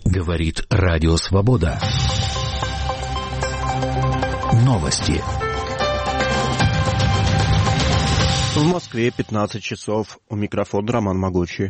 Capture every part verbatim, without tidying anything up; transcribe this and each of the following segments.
Говорит Радио Свобода. Новости. В Москве пятнадцать часов. У микрофона Роман Могучий.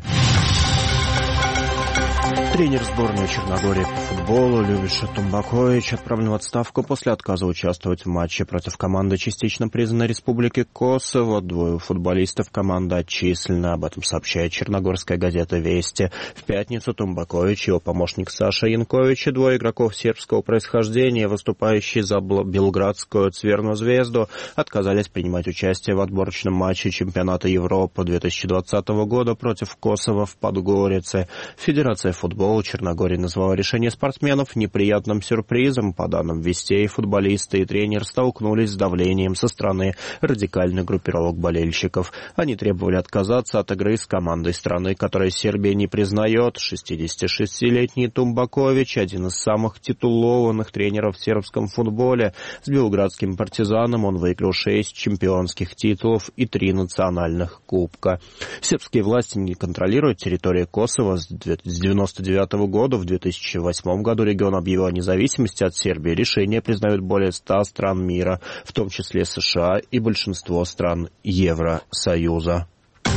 Тренер сборной Черногории по футболу Любиша Тумбакович отправлен в отставку после отказа участвовать в матче против команды частично признанной Республики Косово. Двое футболистов команды отчислены. Об этом сообщает черногорская газета «Вести». В пятницу Тумбакович и его помощник Саша Янкович и двое игроков сербского происхождения, выступающие за белградскую Цверну Звезду, отказались принимать участие в отборочном матче чемпионата Европы две тысячи двадцатого года против Косово в Подгорице. Федерация футбола Черногории назвала решение спортсменов неприятным сюрпризом. По данным Вестей, футболисты и тренер столкнулись с давлением со стороны радикальных группировок болельщиков. Они требовали отказаться от игры с командой страны, которую Сербия не признает. шестидесятишестилетний Тумбакович, один из самых титулованных тренеров в сербском футболе. С белградским «Партизаном» он выиграл шесть чемпионских титулов и три национальных кубка. Сербские власти не контролируют территорию Косово с девяносто девятого года. В две тысячи восьмом году регион объявил о независимости от Сербии. Решение признают более ста стран мира, в том числе США и большинство стран Евросоюза.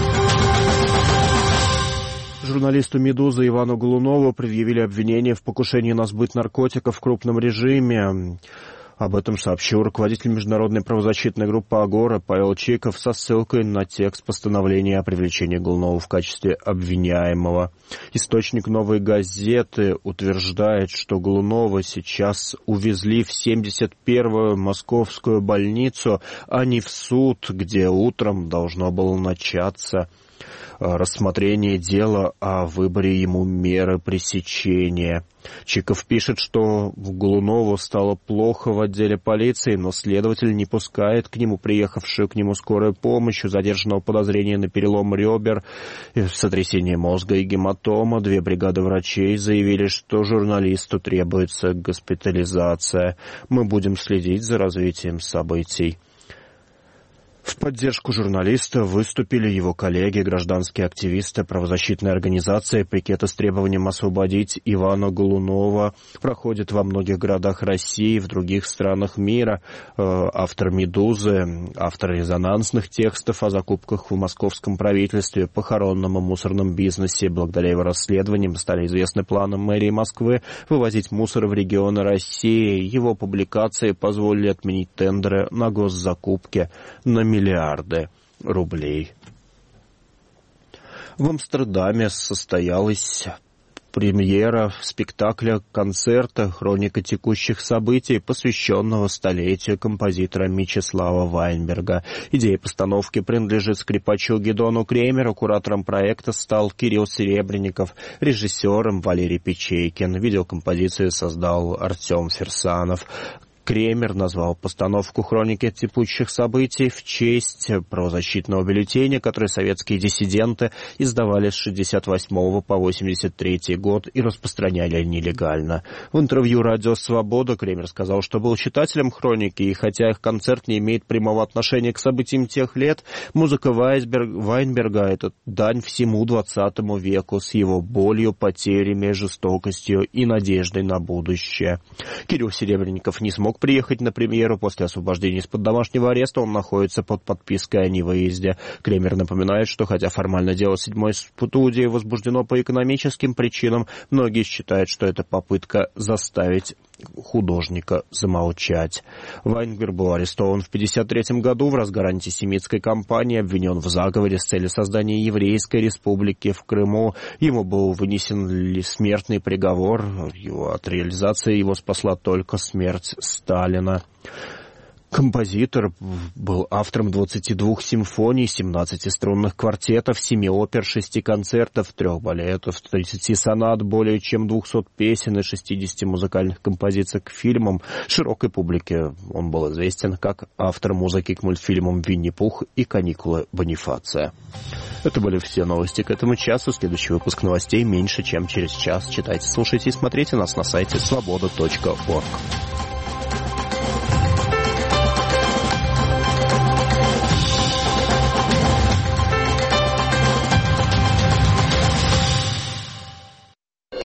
Журналисту «Медузы» Ивану Голунову предъявили обвинение в покушении на сбыт наркотиков в крупном режиме. Об этом сообщил руководитель международной правозащитной группы «Агора» Павел Чиков со ссылкой на текст постановления о привлечении Голунова в качестве обвиняемого. Источник «Новой газеты» утверждает, что Голунова сейчас увезли в семьдесят первую московскую больницу, а не в суд, где утром должно было начаться рассмотрение дела о выборе ему меры пресечения. Чиков пишет, что Голунову стало плохо в отделе полиции, но следователь не пускает к нему приехавшую к нему скорую помощь. У задержанного подозрения на перелом ребер, сотрясение мозга и гематома. Две бригады врачей заявили, что журналисту требуется госпитализация. Мы будем следить за развитием событий. В поддержку журналиста выступили его коллеги, гражданские активисты, правозащитные организации. Пикеты с требованием освободить Ивана Голунова проходят во многих городах России и в других странах мира. Автор «Медузы», автор резонансных текстов о закупках в московском правительстве, похоронном и мусорном бизнесе. Благодаря его расследованиям стали известны планы мэрии Москвы вывозить мусор в регионы России. Его публикации позволили отменить тендеры на госзакупки на миллиарды рублей. В Амстердаме состоялась премьера спектакля-концерта «Хроника текущих событий», посвященного столетию композитора Мечислава Вайнберга. Идея постановки принадлежит скрипачу Гидону Кремеру, куратором проекта стал Кирилл Серебренников, режиссером Валерий Печейкин. Видеокомпозицию создал Артем Фирсанов. Кремер назвал постановку «Хроники текущих событий» в честь правозащитного бюллетеня, который советские диссиденты издавали с шестьдесят восьмого по восемьдесят третий год и распространяли нелегально. В интервью «Радио Свобода» Кремер сказал, что был читателем «Хроники», и хотя их концерт не имеет прямого отношения к событиям тех лет, музыка Вайнберга — это дань всему двадцатому веку с его болью, потерями, жестокостью и надеждой на будущее. Кирилл Серебренников не смог приехать на премьеру. После освобождения из-под домашнего ареста он находится под подпиской о невыезде. Кремер напоминает, что хотя формально дело седьмой студии возбуждено по экономическим причинам, многие считают, что это попытка заставить художника замолчать. Вайнберг был арестован в пятьдесят третьем году в разгар антисемитской кампании, обвинен в заговоре с целью создания еврейской республики в Крыму. Ему был вынесен смертный приговор. Его, от реализации его спасла только смерть Сталина. Композитор был автором двадцати двух симфоний, семнадцати струнных квартетов, семи опер, шести концертов, трех балетов, тридцати сонат, более чем двухсот песен и шестидесяти музыкальных композиций к фильмам. Широкой публике он был известен как автор музыки к мультфильмам «Винни-Пух» и «Каникулы Бонифация». Это были все новости к этому часу. Следующий выпуск новостей меньше, чем через час. Читайте, слушайте и смотрите нас на сайте свобода точка орг.